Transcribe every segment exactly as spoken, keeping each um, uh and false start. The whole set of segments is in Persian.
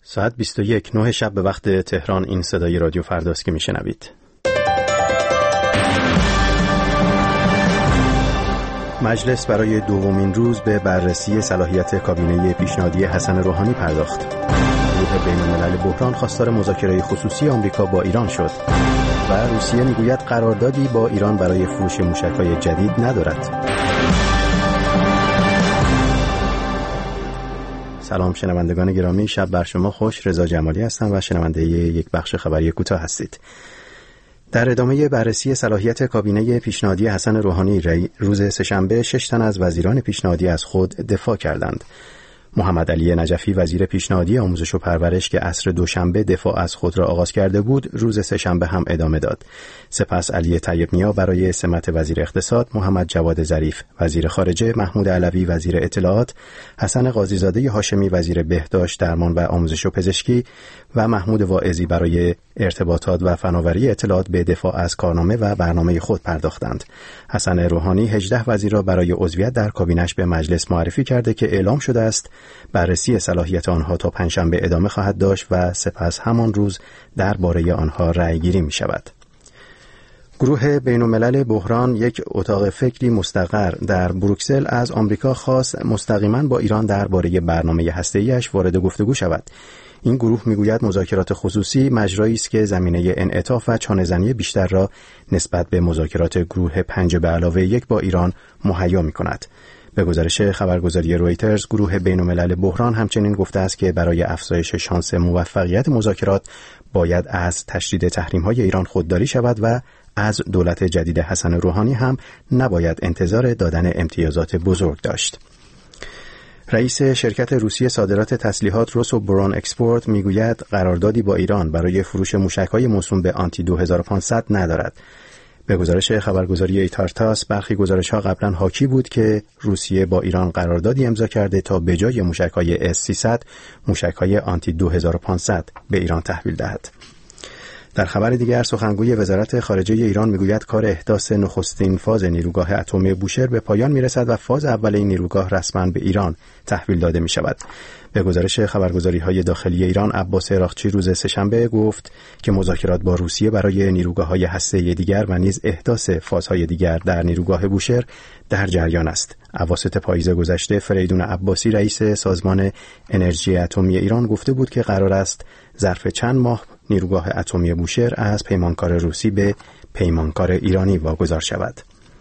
ساعت بیست و یک نه شب به وقت تهران این صدای رادیو فرداست که میشنوید. مجلس برای دومین روز به بررسی صلاحیت کابینه پیشنهادی حسن روحانی پرداخت. گروه بین‌الملل بحران خواستار مذاکره خصوصی آمریکا با ایران شد و روسیه میگوید قراردادی با ایران برای فروش موشک‌های جدید ندارد. سلام شنوندگان گرامی، شب بر شما خوش. رضا جمالی هستم و شنونده یک بخش خبری کوتاه هستید. در ادامه بررسی صلاحیت کابینه پیشنهادی حسن روحانی روز سه‌شنبه شش تن از وزیران پیشنهادی از خود دفاع کردند. محمد علی نجفی وزیر پیشنهادی آموزش و پرورش که عصر دوشنبه دفاع از خود را آغاز کرده بود، روز سه‌شنبه هم ادامه داد. سپس علی طیب نیا برای سمت وزیر اقتصاد، محمد جواد ظریف وزیر خارجه، محمود علوی وزیر اطلاعات، حسن قاضی‌زاده هاشمی وزیر بهداشت، درمان و آموزش و پزشکی و محمود واعظی برای ارتباطات و فناوری اطلاعات به دفاع از کارنامه و برنامه خود پرداختند. حسن روحانی هجده وزیر را برای عضویت در کابینه‌اش به مجلس معرفی کرده که اعلام شده است بررسی صلاحیت آنها تا پنجشنبه ادامه خواهد داشت و سپس همان روز درباره آنها رأی گیری می شود. گروه بین‌الملل بحران یک اتاق فکری مستقر در بروکسل از آمریکا خواست مستقیما با ایران درباره برنامه هسته‌ای‌اش وارد گفتگو شود. این گروه میگوید مذاکرات خصوصی مجرایی است که زمینه انعطاف و چانه‌زنی بیشتر را نسبت به مذاکرات گروه پنج به علاوه یک با ایران مهیا می‌کند. به گزارش خبرگزاری رویترز، گروه بین‌الملل بحران همچنین گفته است که برای افزایش شانس موفقیت مذاکرات باید از تشدید تحریم‌های ایران خودداری شود و از دولت جدید حسن روحانی هم نباید انتظار دادن امتیازات بزرگ داشت. رئیس شرکت روسیه صادرات تسلیحات روسوبرون اکسپورت میگوید قراردادی با ایران برای فروش موشک‌های موسوم به آنتی دو هزار و پانصد ندارد. به گزارش خبرگزاری ایتارتاس، برخی گزارش‌ها قبلا حاکی بود که روسیه با ایران قراردادی امضا کرده تا به جای موشک‌های اس سیصد موشک‌های آنتی دو هزار و پانصد به ایران تحویل دهد. در خبر دیگر، سخنگوی وزارت خارجه ایران میگوید کار احداث نخستین فاز نیروگاه اتمی بوشهر به پایان میرسد و فاز اول این نیروگاه رسما به ایران تحویل داده می شود. به گزارش خبرگزاری‌های داخلی ایران، عباس عراقچی روز سه‌شنبه گفت که مذاکرات با روسیه برای نیروگاه‌های هسته‌ای دیگر و نیز احداث فازهای دیگر در نیروگاه بوشهر در جریان است. اواسط پاییز گذشته فریدون عباسی رئیس سازمان انرژی اتمی ایران گفته بود که قرار است ظرف چند ماه نیروگاه اتمی بوشهر از پیمانکار روسی به پیمانکار ایرانی واگذار شود.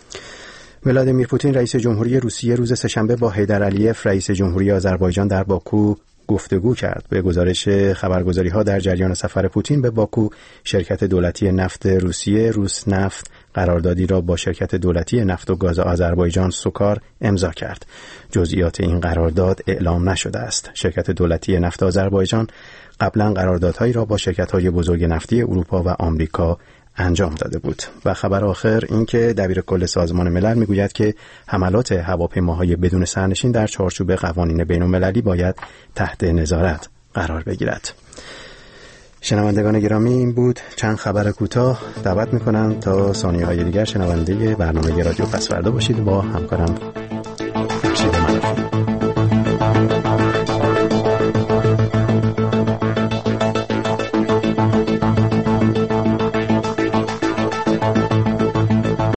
ولادیمیر پوتین رئیس جمهوری روسیه روز سه‌شنبه با حیدر علیف رئیس جمهوری آذربایجان در باکو گفتگو کرد. به گزارش خبرگزاری‌ها، در جریان سفر پوتین به باکو، شرکت دولتی نفت روسیه روسنفت قراردادی را با شرکت دولتی نفت و گاز آذربایجان سوکار امضا کرد. جزئیات این قرارداد اعلام نشده است. شرکت دولتی نفت آذربایجان قبلا قراردادهایی را با شرکت‌های بزرگ نفتی اروپا و آمریکا انجام داده بود. و خبر آخر این که دبیرکل سازمان ملل میگوید که حملات هواپیماهای بدون سرنشین در چارچوب قوانین بین‌المللی باید تحت نظارت قرار بگیرد. شنوندگان گرامی، این بود چند خبر کوتاه. دعوت میکنم تا ثانیه‌های دیگر شنونده برنامه رادیو پس‌فردا باشید. با همکارم